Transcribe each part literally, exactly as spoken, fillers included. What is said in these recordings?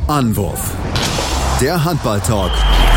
Anwurf. Der Handball-Talk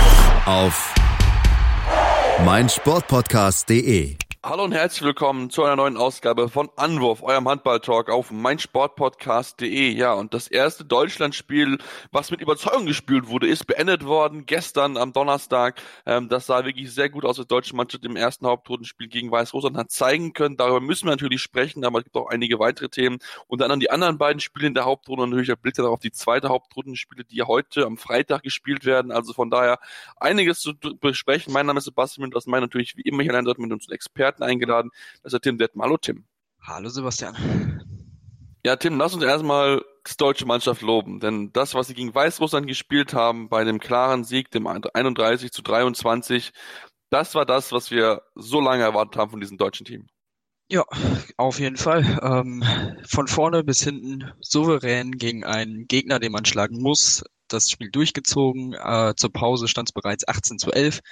auf meinsportpodcast punkt de. Hallo und herzlich willkommen zu einer neuen Ausgabe von Anwurf, eurem Handball-Talk auf meinsportpodcast punkt de. Ja, und das erste Deutschlandspiel, was mit Überzeugung gespielt wurde, ist beendet worden gestern am Donnerstag. Ähm, das sah wirklich sehr gut aus, was die deutsche Mannschaft im ersten Hauptrundenspiel gegen Weißrussland hat zeigen können. Darüber müssen wir natürlich sprechen, aber es gibt auch einige weitere Themen. Unter anderem die anderen beiden Spiele in der Hauptrunde und natürlich der Blick darauf die zweite Hauptrundenspiele, die heute am Freitag gespielt werden. Also von daher einiges zu besprechen. Mein Name ist Sebastian und das meine natürlich wie immer hier allein dort mit uns Experten eingeladen. Das ist der Tim Detmer. Hallo Tim. Hallo Sebastian. Ja Tim, lass uns erstmal die deutsche Mannschaft loben, denn das, was sie gegen Weißrussland gespielt haben, bei dem klaren Sieg, dem einunddreißig zu dreiundzwanzig, das war das, was wir so lange erwartet haben von diesem deutschen Team. Ja, auf jeden Fall. Ähm, von vorne bis hinten souverän gegen einen Gegner, den man schlagen muss. Das Spiel durchgezogen. Äh, zur Pause stand es bereits achtzehn zu elf.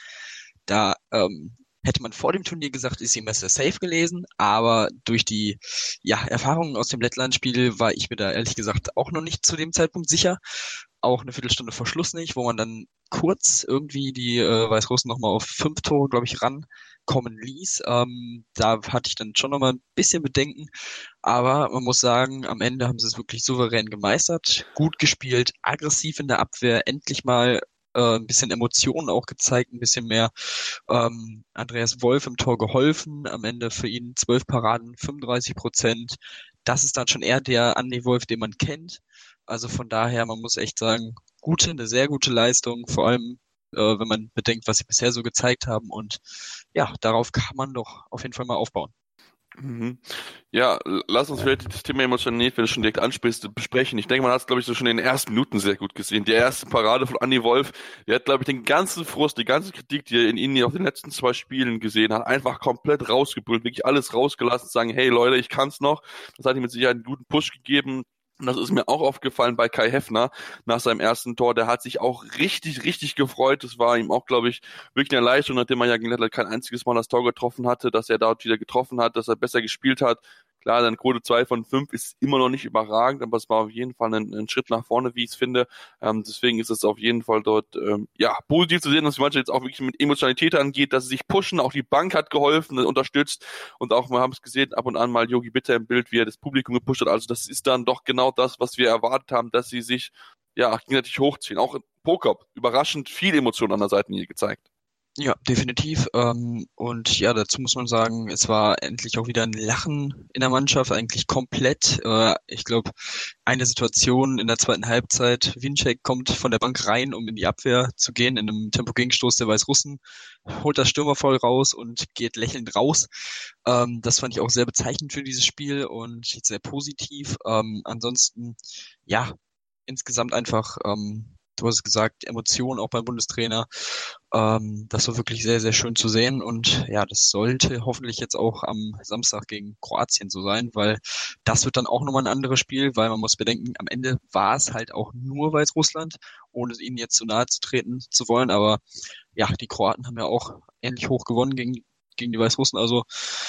Da ähm, hätte man vor dem Turnier gesagt, ist die Messe safe gelesen, aber durch die ja, Erfahrungen aus dem Lettland-Spiel war ich mir da ehrlich gesagt auch noch nicht zu dem Zeitpunkt sicher. Auch eine Viertelstunde vor Schluss nicht, wo man dann kurz irgendwie die äh, Weißrussen nochmal auf fünf Tore, glaube ich, rankommen ließ. Ähm, da hatte ich dann schon nochmal ein bisschen Bedenken, aber man muss sagen, am Ende haben sie es wirklich souverän gemeistert, gut gespielt, aggressiv in der Abwehr, endlich mal äh, ein bisschen Emotionen auch gezeigt, ein bisschen mehr ähm, Andreas Wolf im Tor geholfen, am Ende für ihn zwölf Paraden, fünfunddreißig Prozent. Das ist dann schon eher der Andi Wolf, den man kennt. Also von daher, man muss echt sagen, gute, eine sehr gute Leistung, vor allem äh, wenn man bedenkt, was sie bisher so gezeigt haben. Und ja, darauf kann man doch auf jeden Fall mal aufbauen. Mhm. Ja, lass uns vielleicht das Thema Emotionalität, wenn du schon direkt ansprichst, besprechen. Ich denke, man hat es, glaube ich, so schon in den ersten Minuten sehr gut gesehen. Die erste Parade von Andi Wolf, der hat, glaube ich, den ganzen Frust, die ganze Kritik, die er in ihnen auf den letzten zwei Spielen gesehen hat, einfach komplett rausgebrüllt, wirklich alles rausgelassen, sagen, hey Leute, ich kann's noch. Das hat ihm mit Sicherheit einen guten Push gegeben. Und das ist mir auch aufgefallen bei Kai Heffner nach seinem ersten Tor. Der hat sich auch richtig, richtig gefreut. Das war ihm auch, glaube ich, wirklich eine Leistung, nachdem er ja gegen Lettland kein einziges Mal das Tor getroffen hatte, dass er dort wieder getroffen hat, dass er besser gespielt hat. Klar, dann Quote zwei von fünf ist immer noch nicht überragend, aber es war auf jeden Fall ein, ein Schritt nach vorne, wie ich es finde. Ähm, deswegen ist es auf jeden Fall dort ähm, ja positiv zu sehen, dass die Mannschaft jetzt auch wirklich mit Emotionalität angeht, dass sie sich pushen. Auch die Bank hat geholfen, unterstützt und auch, wir haben es gesehen, ab und an mal Yogi Bitter im Bild, wie er das Publikum gepusht hat. Also das ist dann doch genau das, was wir erwartet haben, dass sie sich ja gegenseitig hochziehen. Auch in Pokap überraschend viel Emotion an der Seitenlinie gezeigt. Ja, definitiv. Ähm, und ja, dazu muss man sagen, es war endlich auch wieder ein Lachen in der Mannschaft, eigentlich komplett. Äh, ich glaube, eine Situation in der zweiten Halbzeit, Winczek kommt von der Bank rein, um in die Abwehr zu gehen, in einem Tempo-Gegenstoß der Weißrussen, holt das Stürmerfoul raus und geht lächelnd raus. Ähm, das fand ich auch sehr bezeichnend für dieses Spiel und sehr positiv. Ähm, ansonsten, ja, insgesamt einfach... Ähm, Du hast gesagt, Emotionen auch beim Bundestrainer. Ähm, das war wirklich sehr, sehr schön zu sehen. Und ja, das sollte hoffentlich jetzt auch am Samstag gegen Kroatien so sein, weil das wird dann auch nochmal ein anderes Spiel, weil man muss bedenken, am Ende war es halt auch nur Weißrussland, ohne ihnen jetzt zu nahe zu treten zu wollen. Aber ja, die Kroaten haben ja auch ähnlich hoch gewonnen gegen, gegen die Weißrussen. Also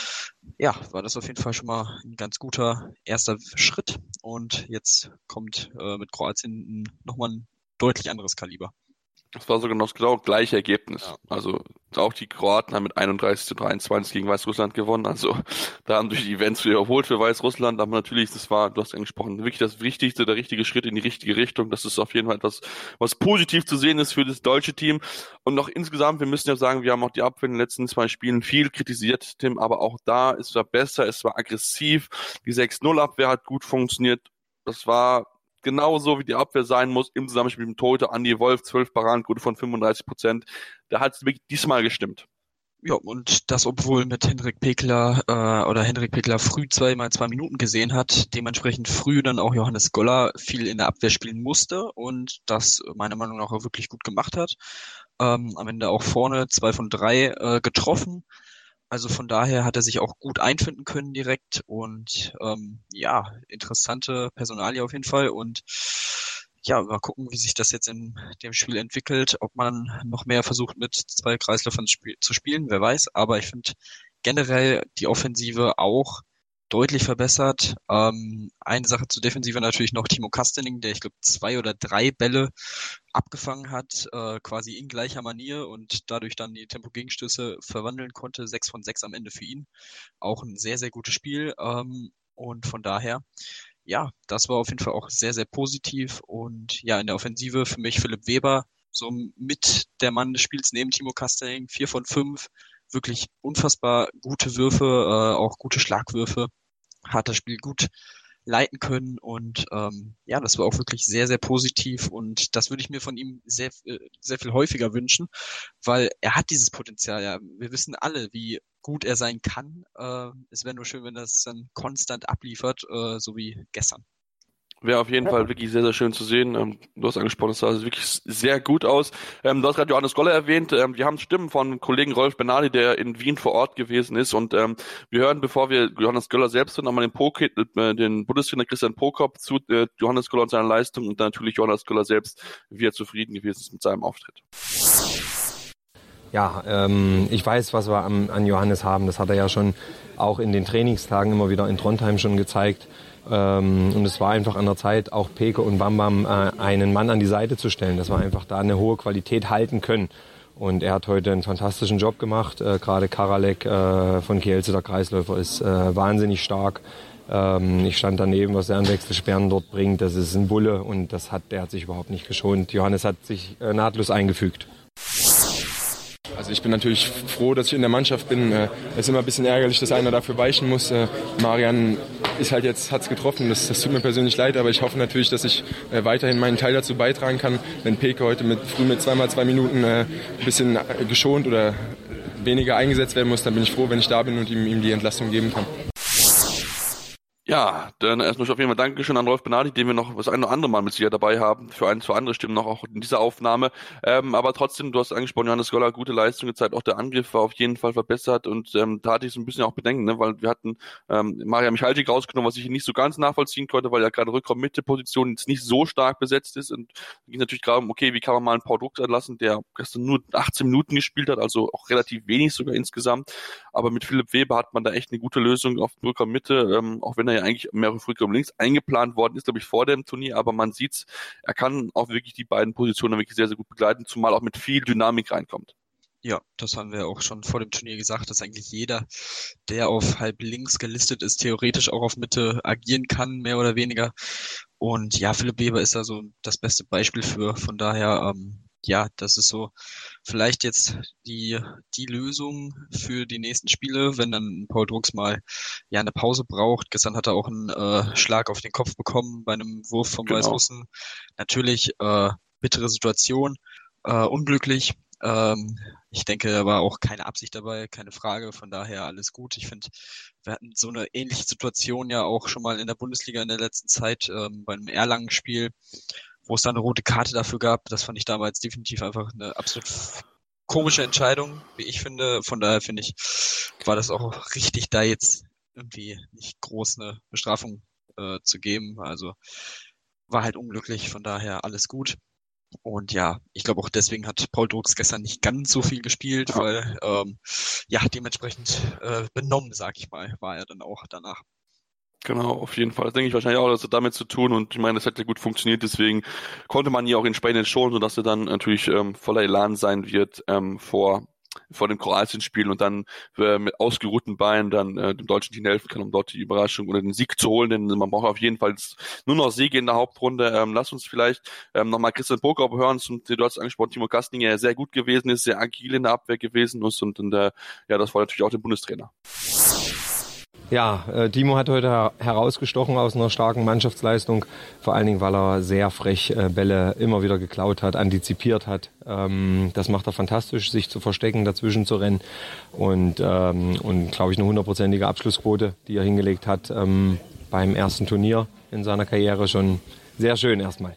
ja, war das auf jeden Fall schon mal ein ganz guter erster Schritt. Und jetzt kommt äh, mit Kroatien nochmal ein deutlich anderes Kaliber. Das war sogar noch das genau gleiche Ergebnis. Ja. Also auch die Kroaten haben mit einunddreißig zu dreiundzwanzig gegen Weißrussland gewonnen. Also da haben durch die Events wiederholt für Weißrussland. Aber natürlich, das war, du hast angesprochen, wirklich das Wichtigste, der richtige Schritt in die richtige Richtung. Das ist auf jeden Fall etwas, was positiv zu sehen ist für das deutsche Team. Und noch insgesamt, wir müssen ja sagen, wir haben auch die Abwehr in den letzten zwei Spielen viel kritisiert, Tim. Aber auch da, es war besser, es war aggressiv. Die sechs null Abwehr hat gut funktioniert. Das war genauso wie die Abwehr sein muss, im Zusammenspiel mit dem Torhüter Andi Wolf, zwölf Paradenquote von fünfunddreißig Prozent. Da hat es wirklich diesmal gestimmt. Ja, und das, obwohl mit Hendrik Pekler äh, oder Hendrik Pekler früh zweimal zwei Minuten gesehen hat, dementsprechend früh dann auch Johannes Goller viel in der Abwehr spielen musste und das meiner Meinung nach auch wirklich gut gemacht hat. Ähm, am Ende auch vorne zwei von drei äh, getroffen. Also von daher hat er sich auch gut einfinden können direkt und ähm, ja, interessante Personalie auf jeden Fall und ja, mal gucken, wie sich das jetzt in dem Spiel entwickelt, ob man noch mehr versucht mit zwei Kreisläufern zu spielen, wer weiß, aber ich finde generell die Offensive auch deutlich verbessert. Ähm, eine Sache zur Defensive natürlich noch Timo Kastening, der ich glaube zwei oder drei Bälle abgefangen hat, äh, quasi in gleicher Manier und dadurch dann die Tempo-Gegenstöße verwandeln konnte. Sechs von sechs am Ende für ihn. Auch ein sehr, sehr gutes Spiel. Ähm, und von daher, ja, das war auf jeden Fall auch sehr, sehr positiv. Und ja, in der Offensive für mich Philipp Weber, so mit der Mann des Spiels neben Timo Kastening, vier von fünf. Wirklich unfassbar gute Würfe, äh, auch gute Schlagwürfe, hat das Spiel gut leiten können und ähm, ja, das war auch wirklich sehr, sehr positiv und das würde ich mir von ihm sehr, sehr viel häufiger wünschen, weil er hat dieses Potenzial, ja, wir wissen alle, wie gut er sein kann, äh, es wäre nur schön, wenn er es dann konstant abliefert, äh, so wie gestern. Wäre auf jeden Fall wirklich sehr, sehr schön zu sehen. Ähm, du hast angesprochen, es sah wirklich sehr gut aus. Ähm, du hast gerade Johannes Goller erwähnt. Ähm, wir haben Stimmen von Kollegen Rolf Benali, der in Wien vor Ort gewesen ist. Und ähm, wir hören, bevor wir Johannes Goller selbst hören, nochmal den, Poke, äh, den Bundestrainer Christian Prokop zu äh, Johannes Goller und seiner Leistung und dann natürlich Johannes Goller selbst, wie er zufrieden gewesen ist mit seinem Auftritt. Ja, ähm, ich weiß, was wir am, an Johannes haben. Das hat er ja schon auch in den Trainingstagen immer wieder in Trondheim schon gezeigt. Ähm, und es war einfach an der Zeit, auch Peke und Bam Bam äh, einen Mann an die Seite zu stellen, dass wir einfach da eine hohe Qualität halten können. Und er hat heute einen fantastischen Job gemacht. Äh, gerade Karalek äh, von Kielce, der Kreisläufer, ist äh, wahnsinnig stark. Ähm, ich stand daneben, was er an Wechselsperren dort bringt. Das ist ein Bulle und das hat, der hat sich überhaupt nicht geschont. Johannes hat sich äh, nahtlos eingefügt. Also ich bin natürlich froh, dass ich in der Mannschaft bin. Es ist immer ein bisschen ärgerlich, dass einer dafür weichen muss. Marian ist halt jetzt, hat's getroffen. Das, das tut mir persönlich leid, aber ich hoffe natürlich, dass ich weiterhin meinen Teil dazu beitragen kann. Wenn Peke heute mit, früh mit zweimal zwei Minuten ein bisschen geschont oder weniger eingesetzt werden muss, dann bin ich froh, wenn ich da bin und ihm, ihm die Entlastung geben kann. Ja, dann erstmal auf jeden Fall Dankeschön an Rolf Benali, den wir noch das eine oder andere Mal mit sicher dabei haben, für ein, zwei andere Stimmen noch auch in dieser Aufnahme. Ähm, aber trotzdem, du hast angesprochen, Johannes Goller, gute Leistung gezeigt, auch der Angriff war auf jeden Fall verbessert und ähm, da hatte ich so ein bisschen auch Bedenken, ne, weil wir hatten ähm, Maria Michalczyk rausgenommen, was ich nicht so ganz nachvollziehen konnte, weil ja gerade Rückraum-Mitte-Position jetzt nicht so stark besetzt ist und da ging natürlich gerade um, okay, wie kann man mal einen Paul Drucks anlassen, der gestern nur achtzehn Minuten gespielt hat, also auch relativ wenig sogar insgesamt, aber mit Philipp Weber hat man da echt eine gute Lösung auf Rückraum-Mitte, ähm, auch wenn er ja eigentlich mehr auf Rückraum links eingeplant worden ist, glaube ich, vor dem Turnier, aber man sieht's, er kann auch wirklich die beiden Positionen wirklich sehr, sehr gut begleiten, zumal auch mit viel Dynamik reinkommt. Ja, das haben wir auch schon vor dem Turnier gesagt, dass eigentlich jeder, der auf halb links gelistet ist, theoretisch auch auf Mitte agieren kann, mehr oder weniger. Und ja, Philipp Weber ist da so das beste Beispiel für. Von daher, ähm, ja, das ist so vielleicht jetzt die die Lösung für die nächsten Spiele, wenn dann Paul Drucks mal ja eine Pause braucht. Gestern hat er auch einen äh, Schlag auf den Kopf bekommen bei einem Wurf vom Genau. Weißrussen. Natürlich äh, bittere Situation, äh, unglücklich. Ähm, ich denke, da war auch keine Absicht dabei, keine Frage. Von daher alles gut. Ich finde, wir hatten so eine ähnliche Situation ja auch schon mal in der Bundesliga in der letzten Zeit ähm, bei einem Erlangen-Spiel, wo es dann eine rote Karte dafür gab. Das fand ich damals definitiv einfach eine absolut komische Entscheidung, wie ich finde. Von daher finde ich, war das auch richtig, da jetzt irgendwie nicht groß eine Bestrafung äh, zu geben. Also war halt unglücklich, von daher alles gut. Und ja, ich glaube auch deswegen hat Paul Drucks gestern nicht ganz so viel gespielt, weil ähm, ja dementsprechend äh, benommen, sag ich mal, war er dann auch danach. Genau, auf jeden Fall. Das denke ich wahrscheinlich auch, dass er damit zu tun und ich meine, das hat ja gut funktioniert, deswegen konnte man hier auch in Spanien schon, sodass er dann natürlich ähm, voller Elan sein wird ähm, vor vor dem Kroatien-Spiel und dann äh, mit ausgeruhten Beinen dann äh, dem deutschen Team helfen kann, um dort die Überraschung oder den Sieg zu holen, denn man braucht auf jeden Fall nur noch Siege in der Hauptrunde. Ähm, lass uns vielleicht ähm, nochmal Christian Prokop hören, zum, du hast angesprochen, Timo Kastening, der sehr gut gewesen ist, sehr agil in der Abwehr gewesen ist und, und äh, ja, das war natürlich auch der Bundestrainer. Ja, äh, Timo hat heute her- herausgestochen aus einer starken Mannschaftsleistung, vor allen Dingen, weil er sehr frech äh, Bälle immer wieder geklaut hat, antizipiert hat. Ähm, das macht er fantastisch, sich zu verstecken, dazwischen zu rennen und, ähm, und glaube ich, eine hundertprozentige Abschlussquote, die er hingelegt hat ähm, beim ersten Turnier in seiner Karriere, schon sehr schön erstmal.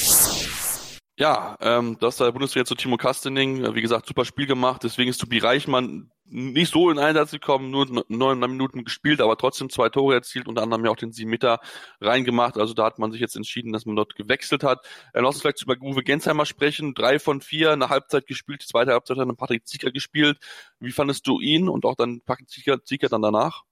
Ja, ähm, das ist der Bundestrainer zu Timo Kastening. Wie gesagt, super Spiel gemacht. Deswegen ist Tobi Reichmann nicht so in Einsatz gekommen, nur neun Minuten gespielt, aber trotzdem zwei Tore erzielt, unter anderem ja auch den sieben Meter reingemacht. Also da hat man sich jetzt entschieden, dass man dort gewechselt hat. Äh, lass uns vielleicht über Uwe Gensheimer sprechen. Drei von vier, eine Halbzeit gespielt, die zweite Halbzeit hat dann Patrick Zieker gespielt. Wie fandest du ihn und auch dann Patrick Zieker, Zieker dann danach?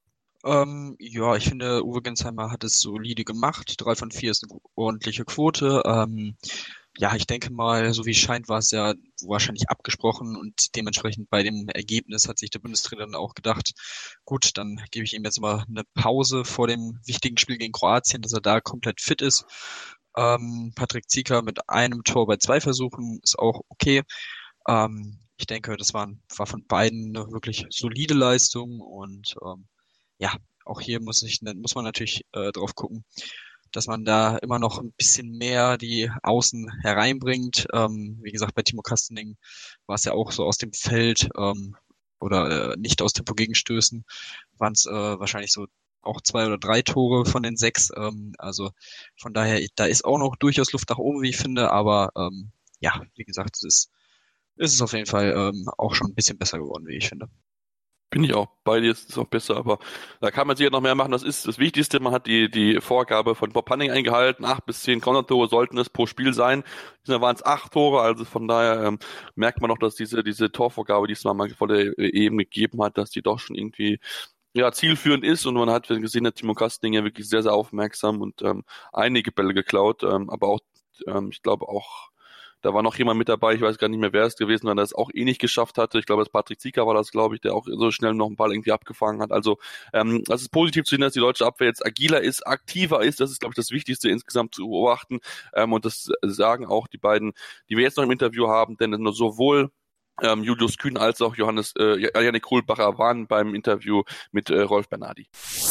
Ähm, ja, ich finde, Uwe Gensheimer hat es solide gemacht. Drei von vier ist eine ordentliche Quote. Ähm, ja, ich denke mal, so wie es scheint, war es ja wahrscheinlich abgesprochen und dementsprechend bei dem Ergebnis hat sich der Bundestrainer dann auch gedacht, gut, dann gebe ich ihm jetzt mal eine Pause vor dem wichtigen Spiel gegen Kroatien, dass er da komplett fit ist. Ähm, Patrick Zieker mit einem Tor bei zwei Versuchen ist auch okay. Ähm, ich denke, das war, war von beiden eine wirklich solide Leistung und ähm, ja, auch hier muss ich, muss man natürlich äh, drauf gucken, dass man da immer noch ein bisschen mehr die Außen hereinbringt. Ähm, wie gesagt, bei Timo Kastening war es ja auch so aus dem Feld ähm, oder äh, nicht aus Tempo-Gegenstößen, waren es äh, wahrscheinlich so auch zwei oder drei Tore von den sechs. Ähm, also von daher, da ist auch noch durchaus Luft nach oben, wie ich finde. Aber ähm, ja, wie gesagt, es ist, es ist auf jeden Fall ähm, auch schon ein bisschen besser geworden, wie ich finde. Bin ich auch bei dir, ist auch besser, aber da kann man sicher noch mehr machen. Das ist das Wichtigste. Man hat die die Vorgabe von Bob Hanning eingehalten. Acht bis zehn Counter-Tore sollten es pro Spiel sein. Diesmal waren es acht Tore, also von daher ähm, merkt man noch, dass diese diese Torvorgabe, die es mal vor der E M gegeben hat, dass die doch schon irgendwie ja zielführend ist und man hat gesehen, dass Timo Kastening ja wirklich sehr, sehr aufmerksam und ähm, einige Bälle geklaut, ähm, aber auch, ähm, ich glaube auch da war noch jemand mit dabei, ich weiß gar nicht mehr, wer es gewesen war, der es auch eh nicht geschafft hatte. Ich glaube, das Patrick Zieker war das, glaube ich, der auch so schnell noch einen Ball irgendwie abgefangen hat. Also ähm, das ist positiv zu sehen, dass die deutsche Abwehr jetzt agiler ist, aktiver ist. Das ist, glaube ich, das Wichtigste insgesamt zu beobachten. Ähm, und das sagen auch die beiden, die wir jetzt noch im Interview haben, denn sowohl ähm, Julius Kühn als auch Johannes äh, Yannick Kohlbacher waren beim Interview mit äh, Rolf Bernardi.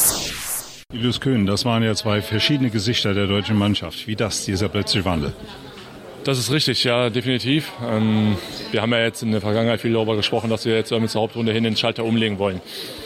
Julius Kühn, das waren ja zwei verschiedene Gesichter der deutschen Mannschaft. Wie das, dieser plötzliche Wandel? Das ist richtig, ja, definitiv. Ähm, wir haben ja jetzt in der Vergangenheit viel darüber gesprochen, dass wir jetzt mit der Hauptrunde hin den Schalter umlegen wollen.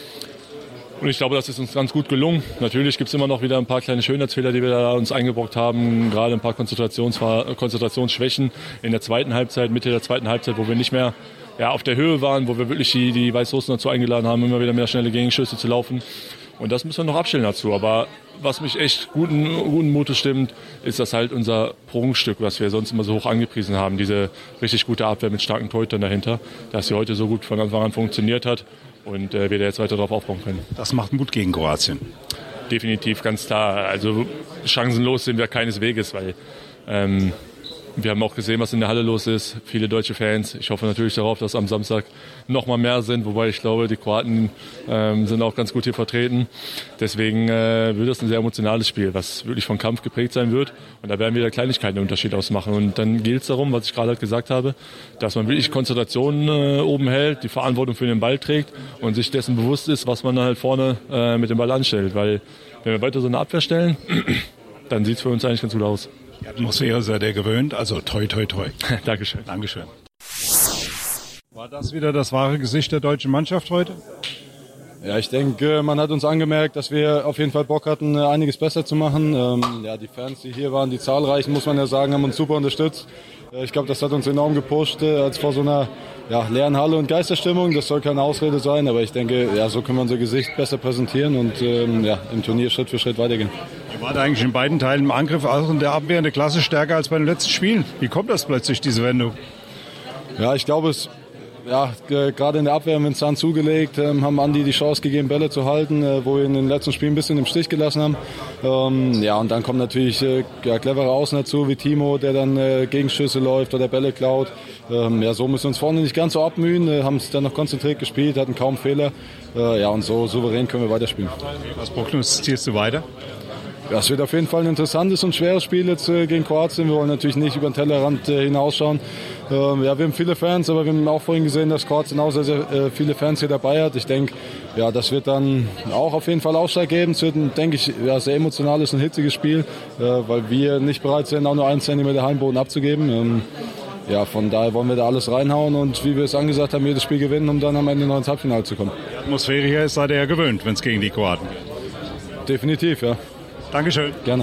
Und ich glaube, das ist uns ganz gut gelungen. Natürlich gibt es immer noch wieder ein paar kleine Schönheitsfehler, die wir da uns eingebrockt haben. Gerade ein paar Konzentrations- Konzentrationsschwächen in der zweiten Halbzeit, Mitte der zweiten Halbzeit, wo wir nicht mehr ja, auf der Höhe waren, wo wir wirklich die, die Weißrussen dazu eingeladen haben, immer wieder mehr schnelle Gegenschüsse zu laufen. Und das müssen wir noch abstellen dazu. Aber was mich echt guten, guten Mutes stimmt, ist das halt unser Prunkstück, was wir sonst immer so hoch angepriesen haben. Diese richtig gute Abwehr mit starken Torhütern dahinter, dass sie heute so gut von Anfang an funktioniert hat und äh, wir da jetzt weiter darauf aufbauen können. Das macht Mut gegen Kroatien. Definitiv, ganz klar. Also chancenlos sind wir keineswegs, weil ähm, wir haben auch gesehen, was in der Halle los ist. Viele deutsche Fans. Ich hoffe natürlich darauf, dass am Samstag noch mal mehr sind. Wobei ich glaube, die Kroaten ähm, sind auch ganz gut hier vertreten. Deswegen äh, wird das ein sehr emotionales Spiel, was wirklich von Kampf geprägt sein wird. Und da werden wieder Kleinigkeiten einen Unterschied ausmachen. Und dann gilt es darum, was ich gerade halt gesagt habe, dass man wirklich Konzentration äh, oben hält, die Verantwortung für den Ball trägt und sich dessen bewusst ist, was man dann halt vorne äh, mit dem Ball anstellt. Weil wenn wir weiter so eine Abwehr stellen, dann sieht es für uns eigentlich ganz gut aus. Die Atmosphäre seid ihr gewöhnt, also toi, toi, toi. Dankeschön. Dankeschön. War das wieder das wahre Gesicht der deutschen Mannschaft heute? Ja, ich denke, man hat uns angemerkt, dass wir auf jeden Fall Bock hatten, einiges besser zu machen. Ähm, ja, die Fans, die hier waren, die zahlreichen, muss man ja sagen, haben uns super unterstützt. Ich glaube, das hat uns enorm gepusht, äh, als vor so einer ja, leeren Halle und Geisterstimmung. Das soll keine Ausrede sein, aber ich denke, ja, so können wir unser Gesicht besser präsentieren und ähm, ja, im Turnier Schritt für Schritt weitergehen. Ihr wart eigentlich in beiden Teilen im Angriff, auch in der Abwehr eine Klasse stärker als bei den letzten Spielen. Wie kommt das plötzlich, diese Wendung? Ja, ich glaube, es ja, g- gerade in der Abwehr haben wir den Zahn zugelegt, ähm, haben Andi die Chance gegeben, Bälle zu halten, äh, wo wir in den letzten Spielen ein bisschen im Stich gelassen haben. Ähm, ja, und dann kommen natürlich äh, ja, clevere Außen dazu, wie Timo, der dann äh, Gegenschüsse läuft oder Bälle klaut. Ähm, ja, so müssen wir uns vorne nicht ganz so abmühen, äh, haben es dann noch konzentriert gespielt, hatten kaum Fehler. Äh, ja, und so souverän können wir weiterspielen. Was prognostizierst du weiter? Ja, es wird auf jeden Fall ein interessantes und schweres Spiel jetzt äh, gegen Kroatien. Wir wollen natürlich nicht über den Tellerrand äh, hinausschauen. Ähm, ja, wir haben viele Fans, aber wir haben auch vorhin gesehen, dass Kroatien auch sehr, sehr äh, viele Fans hier dabei hat. Ich denke, ja, das wird dann auch auf jeden Fall ausschlaggebend. Es wird, ein, denke ich, ja, sehr emotionales und hitziges Spiel, äh, weil wir nicht bereit sind, auch nur einen Zentimeter Heimboden abzugeben. Ähm, ja, von daher wollen wir da alles reinhauen und wie wir es angesagt haben, jedes Spiel gewinnen, um dann am Ende noch ins Halbfinale zu kommen. Die Atmosphäre hier ist seid ihr ja gewöhnt, wenn es gegen die Kroaten geht. Definitiv, ja. Dankeschön. Gerne.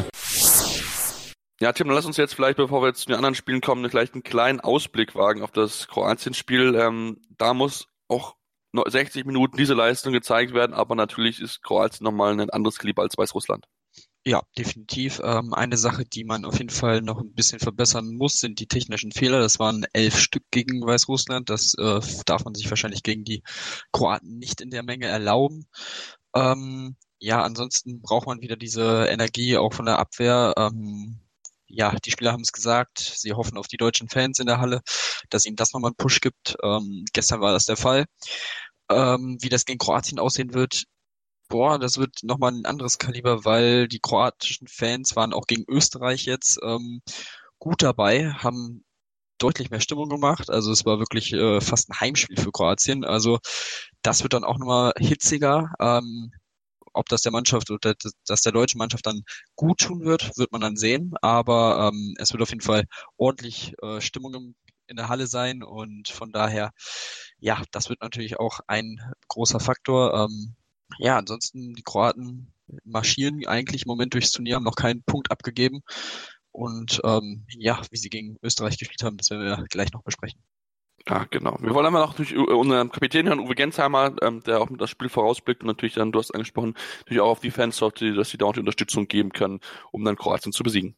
Ja, Tim, dann lass uns jetzt vielleicht, bevor wir jetzt zu den anderen Spielen kommen, vielleicht einen kleinen Ausblick wagen auf das Kroatien-Spiel. Ähm, da muss auch sechzig Minuten diese Leistung gezeigt werden, aber natürlich ist Kroatien nochmal ein anderes Kaliber als Weißrussland. Ja, definitiv. Ähm, eine Sache, die man auf jeden Fall noch ein bisschen verbessern muss, sind die technischen Fehler. Das waren elf Stück gegen Weißrussland. Das äh, darf man sich wahrscheinlich gegen die Kroaten nicht in der Menge erlauben. Ähm, ja, ansonsten braucht man wieder diese Energie auch von der Abwehr. Ähm, ja, die Spieler haben es gesagt, sie hoffen auf die deutschen Fans in der Halle, dass ihnen das nochmal einen Push gibt. Ähm, gestern war das der Fall. Ähm, wie das gegen Kroatien aussehen wird, boah, das wird nochmal ein anderes Kaliber, weil die kroatischen Fans waren auch gegen Österreich jetzt ähm, gut dabei, haben deutlich mehr Stimmung gemacht. Also es war wirklich äh, fast ein Heimspiel für Kroatien. Also das wird dann auch nochmal hitziger. Ähm, ob das der Mannschaft oder das der deutschen Mannschaft dann gut tun wird, wird man dann sehen. Aber ähm, es wird auf jeden Fall ordentlich äh, Stimmung im, in der Halle sein und von daher, ja, das wird natürlich auch ein großer Faktor. Ähm, ja, ansonsten die Kroaten marschieren eigentlich im Moment durchs Turnier, haben noch keinen Punkt abgegeben. Und ähm, ja, wie sie gegen Österreich gespielt haben, das werden wir gleich noch besprechen. Ja, genau. Wir wollen aber noch durch unseren Kapitän hören, Uwe Gensheimer, ähm, der auch mit das Spiel vorausblickt und natürlich dann, du hast angesprochen, natürlich auch auf die Fans, dass sie da auch die Unterstützung geben können, um dann Kroatien zu besiegen.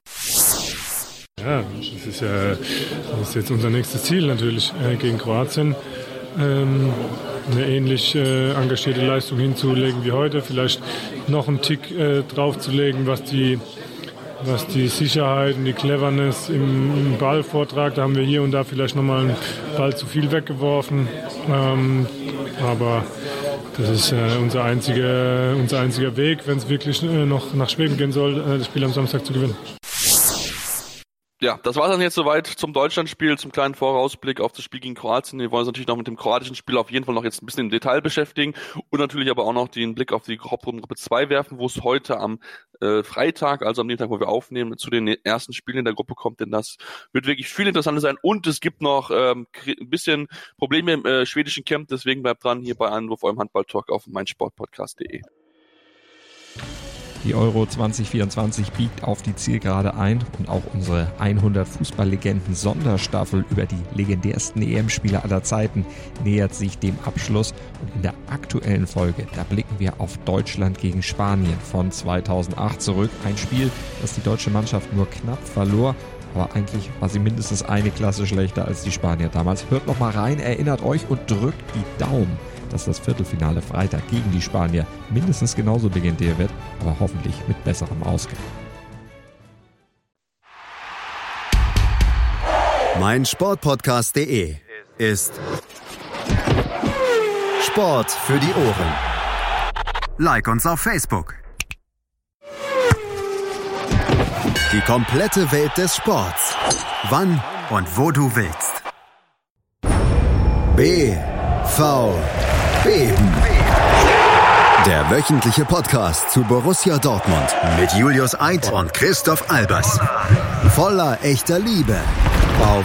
Ja, das ist ja das ist jetzt unser nächstes Ziel natürlich äh, gegen Kroatien. Ähm, eine ähnlich äh, engagierte Leistung hinzulegen wie heute, vielleicht noch einen Tick äh, draufzulegen, was die was die Sicherheit und die Cleverness im, im Ballvortrag, da haben wir hier und da vielleicht nochmal einen Ball zu viel weggeworfen, ähm, aber das ist äh, unser einziger, unser einziger Weg, wenn es wirklich äh, noch nach Schweden gehen soll, äh, das Spiel am Samstag zu gewinnen. Ja, das war dann jetzt soweit zum Deutschlandspiel, zum kleinen Vorausblick auf das Spiel gegen Kroatien. Wir wollen uns natürlich noch mit dem kroatischen Spiel auf jeden Fall noch jetzt ein bisschen im Detail beschäftigen und natürlich aber auch noch den Blick auf die Hauptrundengruppe zwei werfen, wo es heute am äh, Freitag, also am dem Tag, wo wir aufnehmen, zu den ersten Spielen in der Gruppe kommt, denn das wird wirklich viel interessanter sein und es gibt noch ähm, ein bisschen Probleme im äh, schwedischen Camp, deswegen bleibt dran hier bei Anruf, eurem Handball-Talk auf meinsportpodcast punkt de. Die Euro zwanzig vierundzwanzig biegt auf die Zielgerade ein und auch unsere hundert Fußballlegenden-Sonderstaffel über die legendärsten E M-Spiele aller Zeiten nähert sich dem Abschluss. Und in der aktuellen Folge, da blicken wir auf Deutschland gegen Spanien von zweitausendacht zurück. Ein Spiel, das die deutsche Mannschaft nur knapp verlor. Aber eigentlich war sie mindestens eine Klasse schlechter als die Spanier damals. Hört noch mal rein, erinnert euch und drückt die Daumen, dass das Viertelfinale Freitag gegen die Spanier mindestens genauso legendär wird, aber hoffentlich mit besserem Ausgang. mein Sportpodcast punkt de ist Sport für die Ohren. Like uns auf Facebook. Die komplette Welt des Sports. Wann und wo du willst. B V Beben. Der wöchentliche Podcast zu Borussia Dortmund mit Julius Eid und Christoph Albers. Voller echter Liebe auf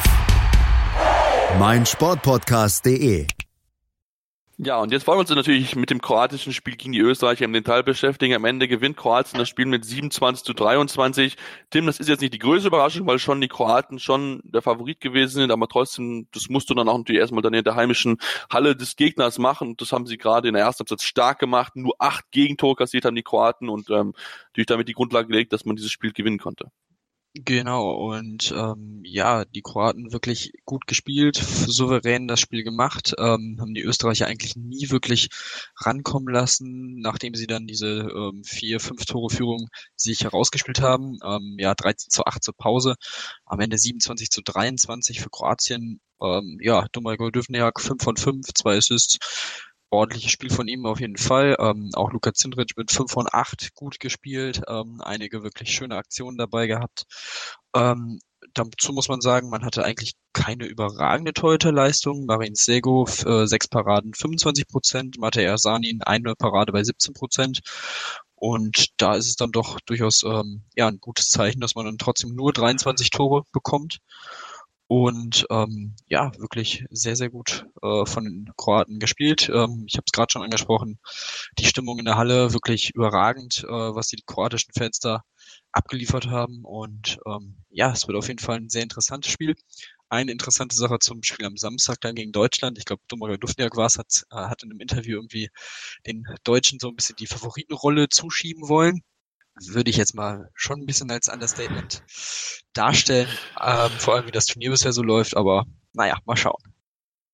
mein Sportpodcast punkt de. Ja, und jetzt wollen wir uns natürlich mit dem kroatischen Spiel gegen die Österreicher im Detail beschäftigen. Am Ende gewinnt Kroatien das Spiel mit siebenundzwanzig zu dreiundzwanzig. Tim, das ist jetzt nicht die größte Überraschung, weil schon die Kroaten schon der Favorit gewesen sind, aber trotzdem, das musst du dann auch natürlich erstmal dann in der heimischen Halle des Gegners machen. Und das haben sie gerade in der ersten Halbzeit stark gemacht. Nur acht Gegentore kassiert haben die Kroaten und ähm, natürlich damit die Grundlage gelegt, dass man dieses Spiel gewinnen konnte. Genau, und ähm, ja, die Kroaten wirklich gut gespielt, souverän das Spiel gemacht, ähm, haben die Österreicher eigentlich nie wirklich rankommen lassen, nachdem sie dann diese ähm, vier, fünf Tore Führung sich herausgespielt haben. Ähm, ja, dreizehn zu acht zur Pause, am Ende siebenundzwanzig zu dreiundzwanzig für Kroatien. Ähm, ja, Domagoj Duvnjak, fünf von fünf, zwei Assists. Ordentliches Spiel von ihm auf jeden Fall. Ähm, auch Luka Cindric mit fünf von acht gut gespielt. Ähm, einige wirklich schöne Aktionen dabei gehabt. Ähm, dazu muss man sagen, man hatte eigentlich keine überragende Torhüterleistung. Marin Sego, äh, sechs Paraden, fünfundzwanzig Prozent. Matej Arsanin, eine Parade bei siebzehn Prozent. Und da ist es dann doch durchaus ähm, ja ein gutes Zeichen, dass man dann trotzdem nur dreiundzwanzig Tore bekommt. Und ähm, ja, wirklich sehr, sehr gut äh, von den Kroaten gespielt. Ähm, ich habe es gerade schon angesprochen, die Stimmung in der Halle wirklich überragend, äh, was die kroatischen Fans da abgeliefert haben. Und ähm, ja, es wird auf jeden Fall ein sehr interessantes Spiel. Eine interessante Sache zum Spiel am Samstag dann gegen Deutschland. Ich glaube, Domagoj Duvnjak war es, hat, äh, hat in einem Interview irgendwie den Deutschen so ein bisschen die Favoritenrolle zuschieben wollen. Würde ich jetzt mal schon ein bisschen als Understatement darstellen, ähm, vor allem wie das Turnier bisher so läuft, aber naja, mal schauen.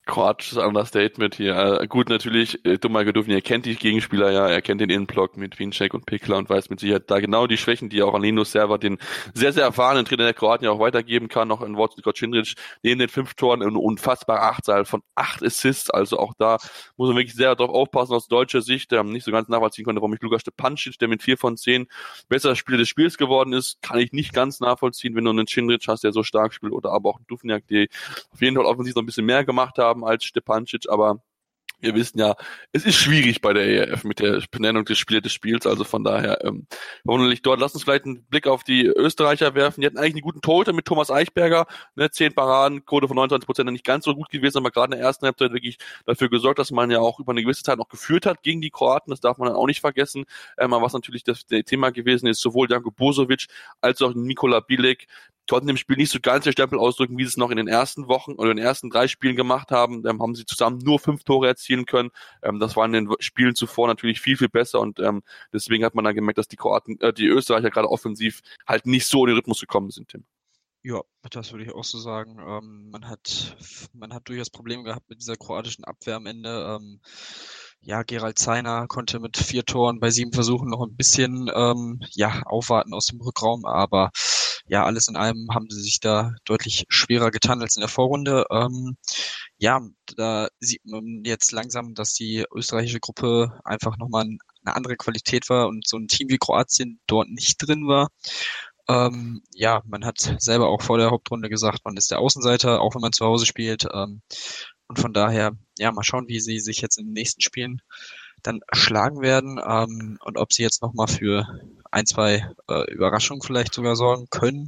kroatisches Understatement hier. Äh, gut, natürlich, äh, Domagoj Duvnjak kennt die Gegenspieler ja, er kennt den Innenblock mit Vinček und Pikler und weiß mit Sicherheit da genau die Schwächen, die auch an Lino Serva, den sehr, sehr erfahrenen Trainer der Kroaten, ja auch weitergeben kann. Noch ein Wort zu Kocindrić, neben den fünf Toren eine unfassbare Achtzahl von acht Assists, also auch da muss man wirklich sehr drauf aufpassen aus deutscher Sicht, der nicht so ganz nachvollziehen konnte, warum ich Luka Stepancic, der mit vier von zehn besser Spieler des Spiels geworden ist, kann ich nicht ganz nachvollziehen, wenn du einen Cindrić hast, der so stark spielt, oder aber auch einen Duvnjak, die auf jeden Fall offensiv noch ein bisschen mehr gemacht haben als Stepancic, aber wir wissen ja, es ist schwierig bei der E R F mit der Benennung des Spielers des Spiels, also von daher ähm, verwunderlich dort. Lass uns vielleicht einen Blick auf die Österreicher werfen. Die hatten eigentlich einen guten Torhüter mit Thomas Eichberger, ne, zehn Paraden, Quote von neunundzwanzig Prozent, nicht ganz so gut gewesen, aber gerade in der ersten Halbzeit wirklich dafür gesorgt, dass man ja auch über eine gewisse Zeit noch geführt hat gegen die Kroaten, das darf man dann auch nicht vergessen. Ähm, was natürlich das, das Thema gewesen ist, sowohl Janko Bozovic als auch Nikola Bilek konnten im Spiel nicht so ganz der Stempel ausdrücken, wie sie es noch in den ersten Wochen oder in den ersten drei Spielen gemacht haben. Ähm, haben sie zusammen nur fünf Tore erzielen können. Ähm, das war in den Spielen zuvor natürlich viel, viel besser und ähm, deswegen hat man dann gemerkt, dass die Kroaten, äh, die Österreicher gerade offensiv halt nicht so in den Rhythmus gekommen sind, Tim. Ja, das würde ich auch so sagen. Ähm, man hat, man hat durchaus Probleme gehabt mit dieser kroatischen Abwehr am Ende. Ähm, ja, Gerald Zeiner konnte mit vier Toren bei sieben Versuchen noch ein bisschen ähm, ja aufwarten aus dem Rückraum, aber ja, alles in allem haben sie sich da deutlich schwerer getan als in der Vorrunde. Ähm, ja, da sieht man jetzt langsam, dass die österreichische Gruppe einfach nochmal eine andere Qualität war und so ein Team wie Kroatien dort nicht drin war. Ähm, ja, man hat selber auch vor der Hauptrunde gesagt, man ist der Außenseiter, auch wenn man zu Hause spielt. Ähm, und von daher, ja, mal schauen, wie sie sich jetzt in den nächsten Spielen dann schlagen werden ähm, und ob sie jetzt nochmal für ein, zwei äh, Überraschungen vielleicht sogar sorgen können.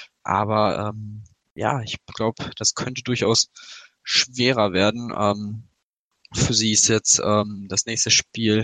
Aber ähm, ja, ich glaube, das könnte durchaus schwerer werden. Ähm, für sie ist jetzt ähm, das nächste Spiel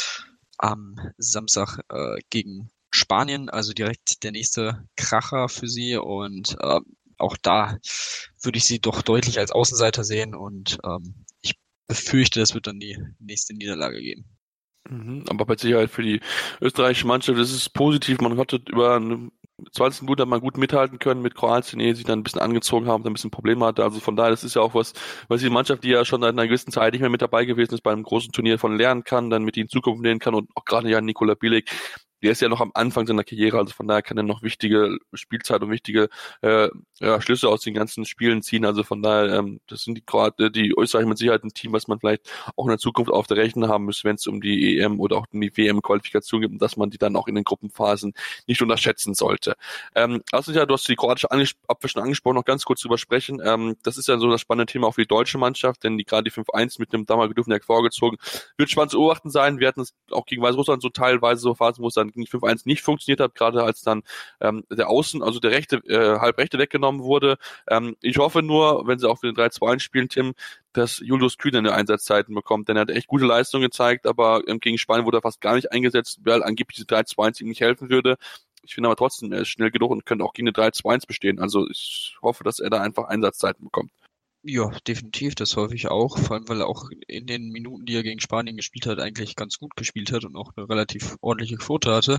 am Samstag äh, gegen Spanien, also direkt der nächste Kracher für sie und äh, auch da würde ich sie doch deutlich als Außenseiter sehen und ähm, ich befürchte, es wird dann die nächste Niederlage geben. Mhm, aber bei Sicherheit für die österreichische Mannschaft ist es positiv, man hat über eine zwanzig Minuten mal gut mithalten können mit Kroatien, ehe sie dann ein bisschen angezogen haben, dann ein bisschen Probleme hatte, also von daher, das ist ja auch was, was die Mannschaft, die ja schon seit einer gewissen Zeit nicht mehr mit dabei gewesen ist, bei einem großen Turnier von lernen kann, dann mit ihnen in Zukunft lernen kann und auch gerade ja Nikola Bilek, der ist ja noch am Anfang seiner Karriere, also von daher kann er noch wichtige Spielzeit und wichtige äh, ja, Schlüsse aus den ganzen Spielen ziehen. Also von daher, ähm, das sind die Kroaten, die Österreicher mit Sicherheit ein Team, was man vielleicht auch in der Zukunft auf der Rechnung haben muss, wenn es um die E M oder auch um die W M-Qualifikation geht, und dass man die dann auch in den Gruppenphasen nicht unterschätzen sollte. Ähm, also ja, du hast die kroatische Abwehr schon angesprochen, noch ganz kurz drüber sprechen. Ähm, das ist ja so das spannende Thema auch für die deutsche Mannschaft, denn die gerade die fünf eins mit dem Domagoj Duvnjak vorgezogen. Wird spannend zu beobachten sein. Wir hatten es auch gegen Weißrussland so teilweise so Phasen, wo es dann gegen fünf eins nicht funktioniert hat, gerade als dann ähm, der Außen, also der rechte, äh, Halbrechte weggenommen wurde. Ähm, ich hoffe nur, wenn sie auch für den drei zwei eins spielen, Tim, dass Julius Kühne eine Einsatzzeiten bekommt, denn er hat echt gute Leistungen gezeigt, aber ähm, gegen Spanien wurde er fast gar nicht eingesetzt, weil angeblich diese drei zwei eins ihm nicht helfen würde. Ich finde aber trotzdem, er ist schnell genug und könnte auch gegen eine drei zwei eins bestehen. Also ich hoffe, dass er da einfach Einsatzzeiten bekommt. Ja, definitiv, das hoffe ich auch, vor allem weil er auch in den Minuten, die er gegen Spanien gespielt hat, eigentlich ganz gut gespielt hat und auch eine relativ ordentliche Quote hatte.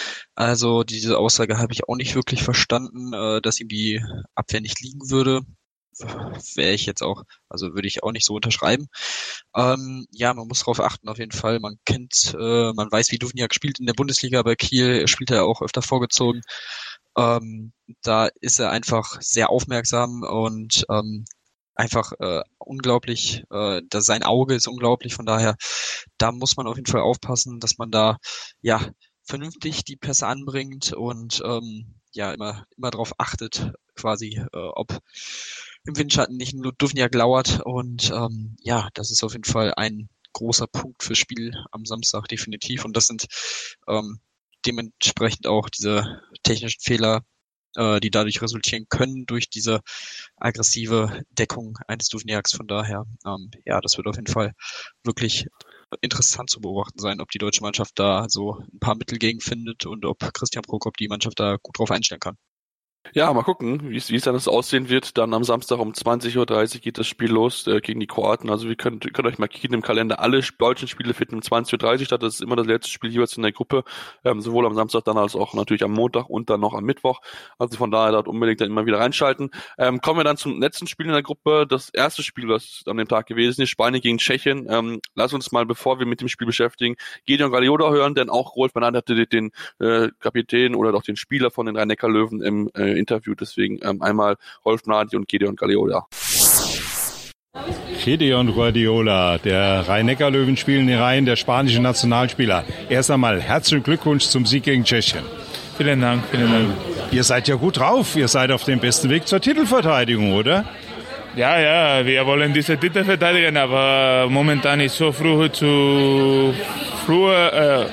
Also diese Aussage habe ich auch nicht wirklich verstanden, äh, dass ihm die Abwehr nicht liegen würde. Wäre ich jetzt auch, also würde ich auch nicht so unterschreiben. Ähm, ja, man muss darauf achten auf jeden Fall. Man kennt, äh, man weiß, wie Duvnjak spielt in der Bundesliga bei Kiel, spielt er auch öfter vorgezogen. Ähm, da ist er einfach sehr aufmerksam und ähm, einfach äh, unglaublich, äh, dass sein Auge ist unglaublich, von daher, da muss man auf jeden Fall aufpassen, dass man da ja vernünftig die Pässe anbringt und ähm, ja immer immer darauf achtet, quasi, äh, ob im Windschatten nicht nur Duvnjak lauert und ähm, ja, das ist auf jeden Fall ein großer Punkt fürs Spiel am Samstag definitiv und das sind ähm, dementsprechend auch diese technischen Fehler, die dadurch resultieren können durch diese aggressive Deckung eines Duvnjaks. Von daher, ähm, ja, das wird auf jeden Fall wirklich interessant zu beobachten sein, ob die deutsche Mannschaft da so ein paar Mittel gegen findet und ob Christian Prokop die Mannschaft da gut drauf einstellen kann. Ja, mal gucken, wie es wie es dann das aussehen wird. Dann am Samstag um zwanzig Uhr dreißig geht das Spiel los äh, gegen die Kroaten. Also wir könnt, ihr könnt euch markieren im Kalender. Alle deutschen Spiele finden um zwanzig Uhr dreißig statt. Das ist immer das letzte Spiel jeweils in der Gruppe. Ähm, sowohl am Samstag dann als auch natürlich am Montag und dann noch am Mittwoch. Also von daher dort unbedingt dann immer wieder reinschalten. Ähm, kommen wir dann zum letzten Spiel in der Gruppe. Das erste Spiel, was an dem Tag gewesen ist, Spanien gegen Tschechien. Ähm, lass uns mal, bevor wir mit dem Spiel beschäftigen, Gideon Galliola hören, denn auch Rolf Benannt hatte den äh, Kapitän oder doch den Spieler von den Rhein-Neckar-Löwen im äh, Interview, deswegen ähm, einmal Rolf Benannt und Gideon Galliola. Gideon Guardiola, der Rhein-Neckar-Löwen spielen in den Reihen der spanischen Nationalspieler. Erst einmal herzlichen Glückwunsch zum Sieg gegen Tschechien. Vielen Dank, vielen Dank. Ihr seid ja gut drauf, ihr seid auf dem besten Weg zur Titelverteidigung, oder? Ja, ja, wir wollen diese Titel verteidigen, aber momentan ist so früh zu früh äh,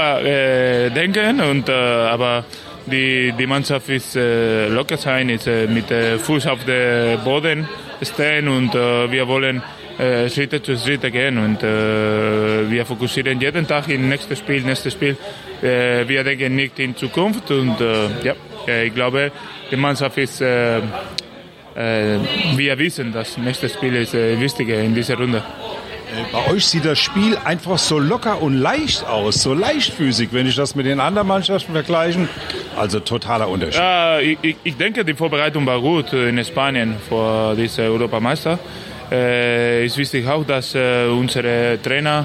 vordenken äh, und äh, aber Die, die Mannschaft ist äh, locker sein, ist äh, mit äh, Fuß auf dem Boden stehen und äh, wir wollen äh, Schritte zu Schritte gehen und äh, wir fokussieren jeden Tag in nächstes Spiel, nächstes Spiel. Äh, wir denken nicht in Zukunft und äh, ja, ich glaube, die Mannschaft ist, äh, äh, wir wissen, das nächste Spiel ist äh, wichtiger in dieser Runde. Bei euch sieht das Spiel einfach so locker und leicht aus, so leichtfüßig, wenn ich das mit den anderen Mannschaften vergleiche. Also totaler Unterschied. Ja, ich, ich denke, die Vorbereitung war gut in Spanien vor dieser Europameister. Es äh, ist wichtig auch, dass äh, unsere Trainer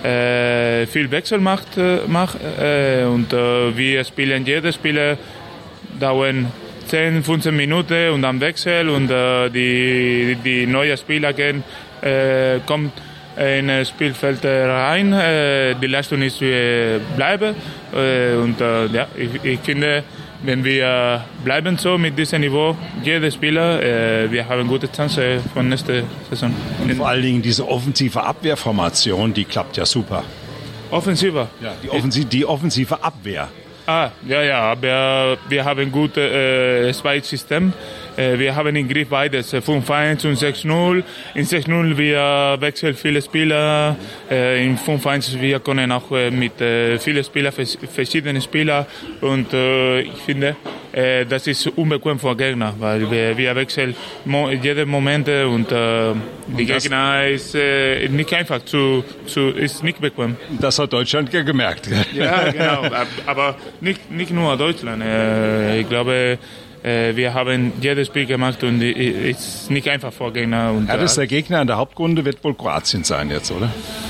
äh, viel Wechsel macht, äh, macht äh, und äh, wir spielen jede Spiele dauern zehn, fünfzehn Minuten und dann Wechsel und äh, die, die neue Spieler gehen, äh, kommt in das Spielfeld rein. Die Leistung ist äh, bleiben und äh, ja, ich, ich finde, wenn wir bleiben so mit diesem Niveau, jeder Spieler, äh, wir haben gute Chance von nächster Saison. Und vor allen Dingen diese offensive Abwehrformation, die klappt ja super. Offensiver? Ja, die, Offensiv, die offensive Abwehr. Ah, ja, ja, aber wir haben gute äh, zwei System. Wir haben im Griff beides, fünf eins und sechs null. In sechs null wir wechseln viele Spieler. In fünf eins wir können auch mit vielen Spielern, verschiedenen Spielern. Und ich finde, das ist unbequem für Gegner, weil wir, wir wechseln jeden Moment und die Gegner ist nicht einfach, zu, zu, ist nicht bequem. Das hat Deutschland ja gemerkt. Ja, genau, aber nicht, nicht nur Deutschland. Ich glaube, wir haben jedes Spiel gemacht und es ist nicht einfach vor Gegner. Und ja, das ist der Gegner in der Hauptrunde, wird wohl Kroatien sein jetzt, oder?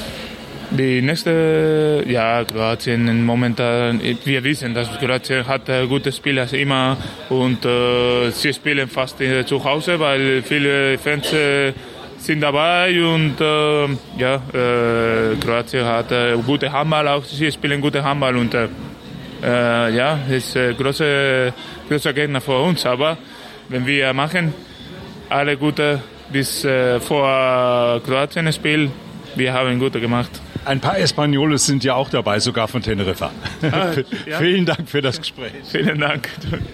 Die nächste, ja, Kroatien momentan, wir wissen, dass Kroatien hat gute Spieler immer und äh, sie spielen fast zu Hause, weil viele Fans äh, sind dabei und äh, ja, äh, Kroatien hat äh, gute Handball, auch sie spielen gute Handball und äh, äh, ja, ist ein äh, großer, großer Gegner für uns, aber wenn wir machen alle gute bis äh, vor Kroatien Spiel, wir haben gute gemacht. Ein paar Españoles sind ja auch dabei, sogar von Teneriffa. Ah, ja. Vielen Dank für das Gespräch. Vielen Dank.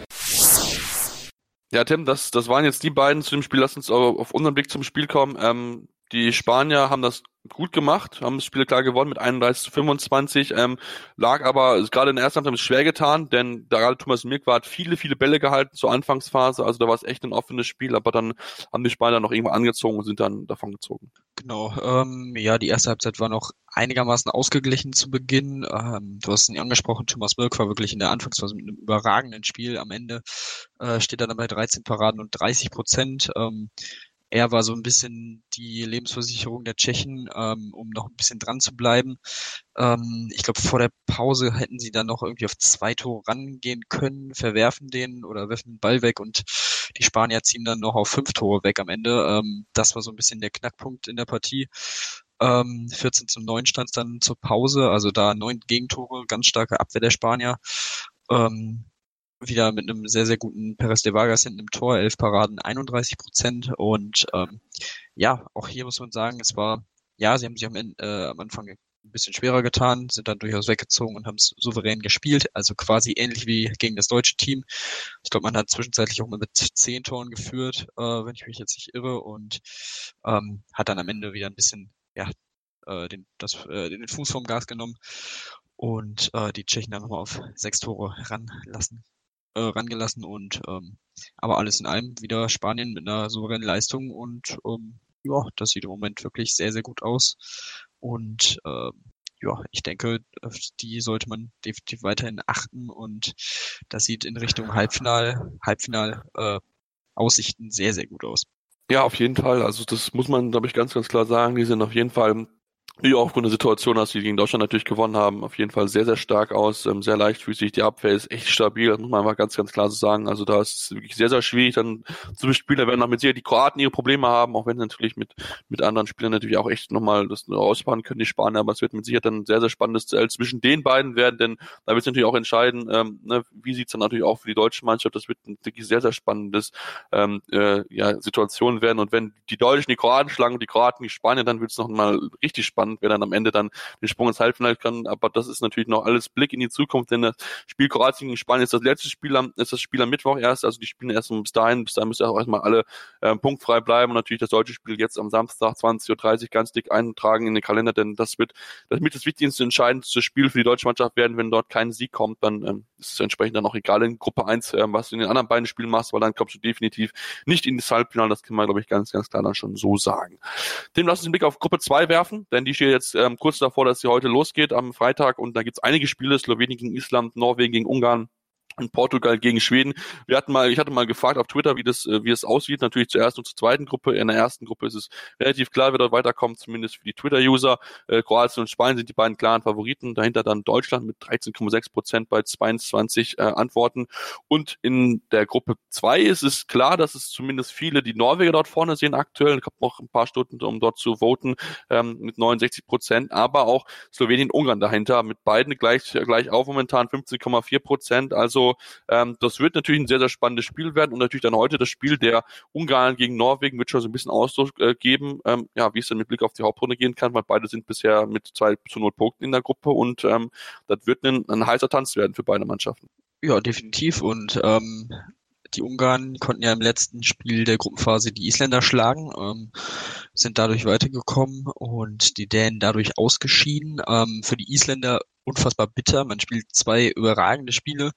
Ja, Tim, das, das waren jetzt die beiden zu dem Spiel. Lass uns auf unseren Blick zum Spiel kommen. Ähm, die Spanier haben das gut gemacht, haben das Spiel klar gewonnen mit einunddreißig zu fünfundzwanzig, ähm, lag aber gerade in der ersten Halbzeit schwer getan, denn da gerade Thomas Mirkwa hat viele, viele Bälle gehalten zur Anfangsphase, also da war es echt ein offenes Spiel, aber dann haben die Spanier noch irgendwo angezogen und sind dann davon gezogen. Genau, ähm, ja, die erste Halbzeit war noch einigermaßen ausgeglichen zu Beginn. Ähm, du hast ihn angesprochen, Thomas Mirkwa wirklich in der Anfangsphase mit einem überragenden Spiel. Am Ende äh, steht er dann bei dreizehn Paraden und dreißig Prozent. Ähm, Er war so ein bisschen die Lebensversicherung der Tschechen, ähm, um noch ein bisschen dran zu bleiben. Ähm, ich glaube, vor der Pause hätten sie dann noch irgendwie auf zwei Tore rangehen können, verwerfen den oder werfen den Ball weg und die Spanier ziehen dann noch auf fünf Tore weg am Ende. Ähm, das war so ein bisschen der Knackpunkt in der Partie. Ähm, vierzehn zu neun stand es dann zur Pause, also da neun Gegentore, ganz starke Abwehr der Spanier. Ähm, wieder mit einem sehr, sehr guten Perez de Vargas hinten im Tor, elf Paraden, einunddreißig Prozent und ähm, ja, auch hier muss man sagen, es war, ja, sie haben sich am, Ende, äh, am Anfang ein bisschen schwerer getan, sind dann durchaus weggezogen und haben es souverän gespielt, also quasi ähnlich wie gegen das deutsche Team. Ich glaube, man hat zwischenzeitlich auch mal mit zehn Toren geführt, äh, wenn ich mich jetzt nicht irre und ähm, hat dann am Ende wieder ein bisschen, ja, äh, den, das, äh, den Fuß vom Gas genommen und äh, die Tschechen dann nochmal auf sechs Tore ranlassen äh, rangelassen und ähm, aber alles in allem wieder Spanien mit einer souveränen Leistung und ähm, ja, das sieht im Moment wirklich sehr, sehr gut aus und ähm, ja, ich denke, auf die sollte man definitiv weiterhin achten und das sieht in Richtung Halbfinal, Halbfinal äh, Aussichten sehr, sehr gut aus. Ja, auf jeden Fall. Also das muss man, glaube ich, ganz, ganz klar sagen. Die sind auf jeden Fall, wie auch aufgrund der Situation, dass sie gegen Deutschland natürlich gewonnen haben, auf jeden Fall sehr, sehr stark aus, ähm, sehr leichtfüßig. Die Abwehr ist echt stabil, das muss man einfach ganz, ganz klar so sagen. Also da ist es wirklich sehr, sehr schwierig dann zu bespielen. Da werden auch mit Sicherheit die Kroaten ihre Probleme haben, auch wenn sie natürlich mit mit anderen Spielern natürlich auch echt nochmal das ausbauen können, die Spanier. Aber es wird mit Sicherheit dann ein sehr, sehr spannendes Duell zwischen den beiden werden, denn da wird es natürlich auch entscheiden, ähm, ne, wie sieht es dann natürlich auch für die deutsche Mannschaft. Das wird ein wirklich sehr, sehr spannendes ähm, äh, ja, Situation werden. Und wenn die Deutschen die Kroaten schlagen und die Kroaten die Spanier, dann wird es noch mal richtig spannend, wer dann am Ende dann den Sprung ins Halbfinale kann. Aber das ist natürlich noch alles Blick in die Zukunft, denn das Spiel Kroatien gegen Spanien ist das letzte Spiel am, ist das Spiel am Mittwoch erst. Also die spielen erst bis dahin, bis dahin müssen auch erstmal alle äh, punktfrei bleiben. Und natürlich das deutsche Spiel jetzt am Samstag zwanzig Uhr dreißig ganz dick eintragen in den Kalender, denn das wird das mit das wichtigste, entscheidendste Spiel für die deutsche Mannschaft werden. Wenn dort kein Sieg kommt, dann ähm, ist es entsprechend dann auch egal in Gruppe eins, ähm, was du in den anderen beiden Spielen machst, weil dann kommst du definitiv nicht in das Halbfinale. Das kann man, glaube ich, ganz, ganz klar dann schon so sagen. Dem lass uns den Blick auf Gruppe zwei werfen, denn die steht jetzt ähm, kurz davor, dass sie heute losgeht am Freitag und da gibt es einige Spiele, Slowenien gegen Island, Norwegen gegen Ungarn und Portugal gegen Schweden. Wir hatten mal, ich hatte mal gefragt auf Twitter, wie das, wie es aussieht. Natürlich zur ersten und zur zweiten Gruppe. In der ersten Gruppe ist es relativ klar, wer dort weiterkommt, zumindest für die Twitter-User. Äh, Kroatien und Spanien sind die beiden klaren Favoriten. Dahinter dann Deutschland mit dreizehn Komma sechs Prozent bei zweiundzwanzig äh, Antworten. Und in der Gruppe zwei ist es klar, dass es zumindest viele die Norweger dort vorne sehen aktuell. Ich habe noch ein paar Stunden, um dort zu voten, ähm, mit neunundsechzig Prozent. Aber auch Slowenien und Ungarn dahinter mit beiden gleich, gleich auf momentan fünfzehn Komma vier Prozent. Also ähm, das wird natürlich ein sehr, sehr spannendes Spiel werden und natürlich dann heute das Spiel der Ungarn gegen Norwegen wird schon so ein bisschen Ausdruck äh, geben, ähm, ja, wie es dann mit Blick auf die Hauptrunde gehen kann, weil beide sind bisher mit zwei zu null Punkten in der Gruppe und ähm, das wird ein, ein heißer Tanz werden für beide Mannschaften. Ja, definitiv und ähm, die Ungarn konnten ja im letzten Spiel der Gruppenphase die Isländer schlagen, ähm, sind dadurch weitergekommen und die Dänen dadurch ausgeschieden. Ähm, für die Isländer unfassbar bitter. Man spielt zwei überragende Spiele,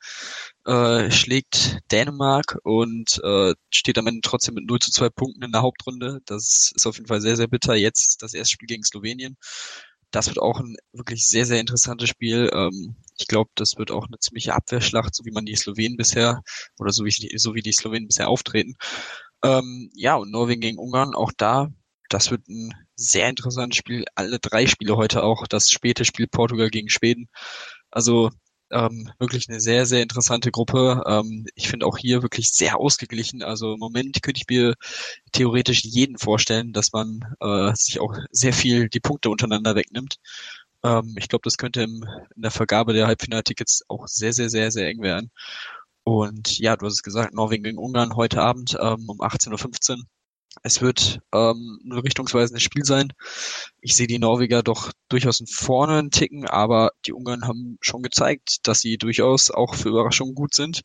äh, schlägt Dänemark und äh, steht am Ende trotzdem mit null zu zwei Punkten in der Hauptrunde. Das ist auf jeden Fall sehr, sehr bitter. Jetzt das erste Spiel gegen Slowenien. Das wird auch ein wirklich sehr, sehr interessantes Spiel. Ähm, ich glaube, das wird auch eine ziemliche Abwehrschlacht, so wie man die Slowenen bisher, oder so wie, so wie die Slowenen bisher auftreten. Ähm, ja, und Norwegen gegen Ungarn, auch da, das wird ein sehr interessantes Spiel. Alle drei Spiele heute auch, das späte Spiel Portugal gegen Schweden. Also ähm, wirklich eine sehr, sehr interessante Gruppe. Ähm, ich finde auch hier wirklich sehr ausgeglichen. Also im Moment könnte ich mir theoretisch jeden vorstellen, dass man äh, sich auch sehr viel die Punkte untereinander wegnimmt. Ähm, ich glaube, das könnte im, in der Vergabe der Halbfinaltickets auch sehr, sehr, sehr, sehr eng werden. Und ja, du hast es gesagt, Norwegen gegen Ungarn heute Abend ähm, um achtzehn Uhr fünfzehn. Es wird ähm, ein richtungsweisendes Spiel sein. Ich sehe die Norweger doch durchaus in vorne einen Ticken, aber die Ungarn haben schon gezeigt, dass sie durchaus auch für Überraschungen gut sind.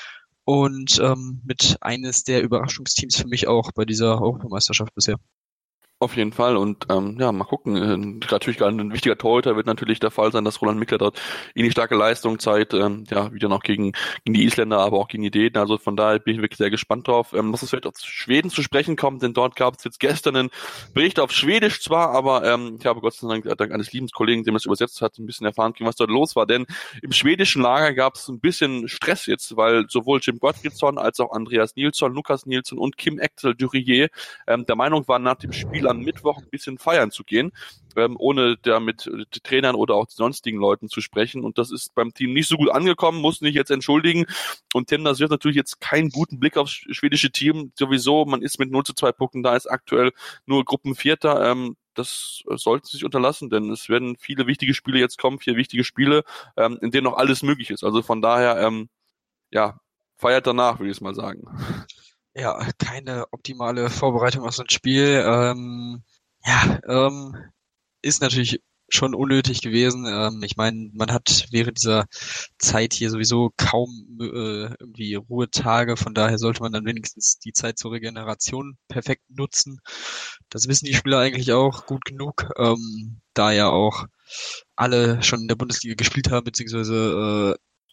Und ähm, mit eines der Überraschungsteams für mich auch bei dieser Europameisterschaft bisher. Auf jeden Fall und ähm, ja, mal gucken. Äh, natürlich gerade ein wichtiger Torhüter wird natürlich der Fall sein, dass Roland Mickler dort eine starke Leistung zeigt, ähm, ja, wieder noch gegen gegen die Isländer, aber auch gegen die Dänen. Also von daher bin ich wirklich sehr gespannt drauf. Ähm, dass es vielleicht auf Schweden zu sprechen kommt, denn dort gab es jetzt gestern einen Bericht auf Schwedisch zwar, aber ähm, ich habe Gott sei Dank dank eines Liebenskollegen, dem das übersetzt hat, ein bisschen erfahren können, was dort los war. Denn im schwedischen Lager gab es ein bisschen Stress jetzt, weil sowohl Jim Gottfriedson als auch Andreas Nilsson, Lukas Nilsson und Kim Axel Durier ähm, der Meinung waren, nach dem Spiel am Mittwoch ein bisschen feiern zu gehen, ähm, ohne da mit Trainern oder auch sonstigen Leuten zu sprechen. Und das ist beim Team nicht so gut angekommen, muss nicht jetzt entschuldigen. Und Tim, das wirft natürlich jetzt keinen guten Blick aufs schwedische Team. Sowieso, man ist mit null zu zwei Punkten, da ist aktuell nur Gruppenvierter. Ähm, das sollte sich unterlassen, denn es werden viele wichtige Spiele jetzt kommen, vier wichtige Spiele, ähm, in denen noch alles möglich ist. Also von daher, ähm, ja, feiert danach, würde ich es mal sagen. Ja, keine optimale Vorbereitung auf so ein Spiel. Ähm, ja, ähm, ist natürlich schon unnötig gewesen. Ähm, ich meine, man hat während dieser Zeit hier sowieso kaum äh, irgendwie Ruhetage. Von daher sollte man dann wenigstens die Zeit zur Regeneration perfekt nutzen. Das wissen die Spieler eigentlich auch gut genug, ähm, da ja auch alle schon in der Bundesliga gespielt haben, beziehungsweise äh,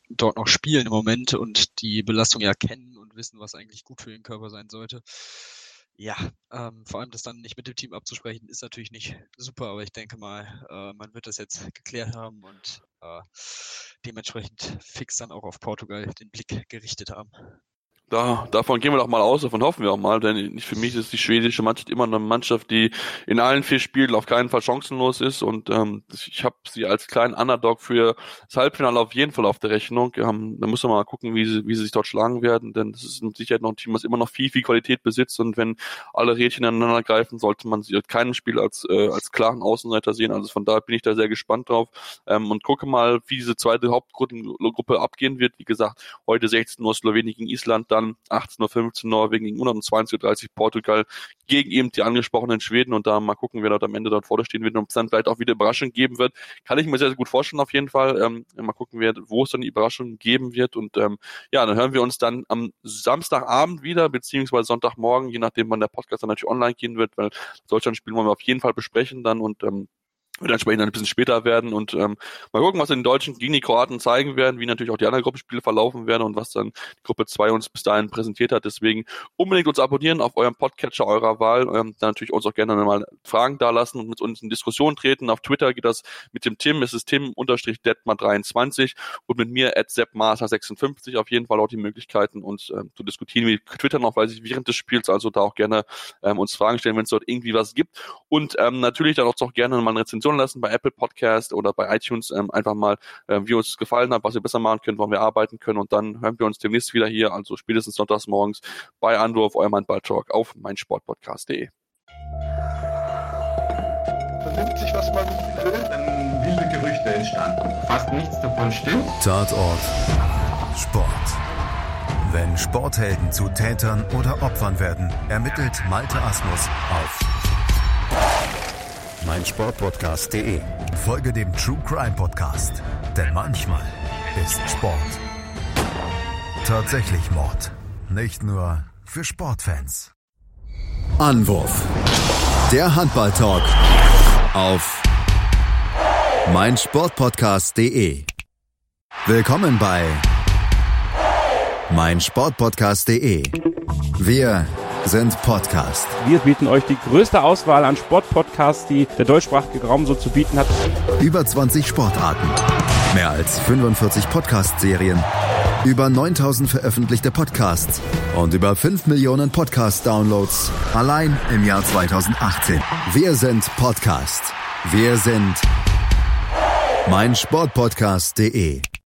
dort noch spielen im Moment und die Belastung ja kennen und wissen, was eigentlich gut für den Körper sein sollte. Ja, ähm, vor allem das dann nicht mit dem Team abzusprechen, ist natürlich nicht super, aber ich denke mal, äh, man wird das jetzt geklärt haben und äh, dementsprechend fix dann auch auf Portugal den Blick gerichtet haben. Da, davon gehen wir doch mal aus, davon hoffen wir auch mal, denn für mich ist die schwedische Mannschaft immer eine Mannschaft, die in allen vier Spielen auf keinen Fall chancenlos ist und ähm, ich habe sie als kleinen Underdog für das Halbfinale auf jeden Fall auf der Rechnung. Ähm, da müssen wir mal gucken, wie sie, wie sie sich dort schlagen werden, denn das ist mit Sicherheit noch ein Team, was immer noch viel, viel Qualität besitzt und wenn alle Rädchen aneinander greifen, sollte man sie in keinem Spiel als äh, als klaren Außenseiter sehen. Also von daher bin ich da sehr gespannt drauf ähm, und gucke mal, wie diese zweite Hauptgruppe abgehen wird. Wie gesagt, heute sechzehn Uhr Slowenien gegen Island, dann achtzehn Uhr fünfzehn Norwegen gegen Ungarn und zwanzig Uhr dreißig Portugal gegen eben die angesprochenen Schweden und da mal gucken, wer dort am Ende dort vorne stehen wird und ob es dann vielleicht auch wieder Überraschungen geben wird. Kann ich mir sehr, sehr gut vorstellen auf jeden Fall. Ähm, mal gucken, wer, wo es dann die Überraschungen geben wird und ähm, ja, dann hören wir uns dann am Samstagabend wieder, beziehungsweise Sonntagmorgen, je nachdem wann der Podcast dann natürlich online gehen wird, weil Deutschland-Spiel wollen wir auf jeden Fall besprechen dann und ähm, wird entsprechend ein bisschen später werden und ähm, mal gucken, was den Deutschen gegen die Kroaten zeigen werden, wie natürlich auch die anderen Gruppenspiele verlaufen werden und was dann die Gruppe zwei uns bis dahin präsentiert hat. Deswegen unbedingt uns abonnieren auf eurem Podcatcher eurer Wahl. Ähm, dann natürlich uns auch gerne mal Fragen dalassen und mit uns in Diskussion treten. Auf Twitter geht das mit dem Tim, es ist Tim-Detmar dreiundzwanzig und mit mir at seppmaster sechsundfünfzig. Auf jeden Fall auch die Möglichkeiten, uns ähm, zu diskutieren. Wir twittern auch fleißig während des Spiels, also da auch gerne ähm, uns Fragen stellen, wenn es dort irgendwie was gibt. Und ähm, natürlich dann auch doch gerne mal eine Rezension lassen bei Apple Podcast oder bei iTunes, ähm, einfach mal, äh, wie uns gefallen hat, was wir besser machen können, woran wir arbeiten können und dann hören wir uns demnächst wieder hier, also spätestens sonntags morgens bei Anruf, eurem Handball-Talk auf meinsportpodcast punkt de. Vernimmt sich, was man will, dann wilde Gerüchte entstanden. Fast nichts davon stimmt. Tatort Sport. Wenn Sporthelden zu Tätern oder Opfern werden, ermittelt Malte Asmus auf meinsportpodcast punkt de. Folge dem True Crime Podcast, denn manchmal ist Sport tatsächlich Mord. Nicht nur für Sportfans. Anwurf. Der Handball-Talk auf meinsportpodcast punkt de. Willkommen bei meinsportpodcast punkt de. Wir sind Podcast. Wir bieten euch die größte Auswahl an Sportpodcasts, die der deutschsprachige Raum so zu bieten hat. Über zwanzig Sportarten, mehr als fünfundvierzig Podcast-Serien, über neuntausend veröffentlichte Podcasts und über fünf Millionen Podcast-Downloads allein im Jahr zweitausendachtzehn. Wir sind Podcast. Wir sind meinsportpodcast punkt de.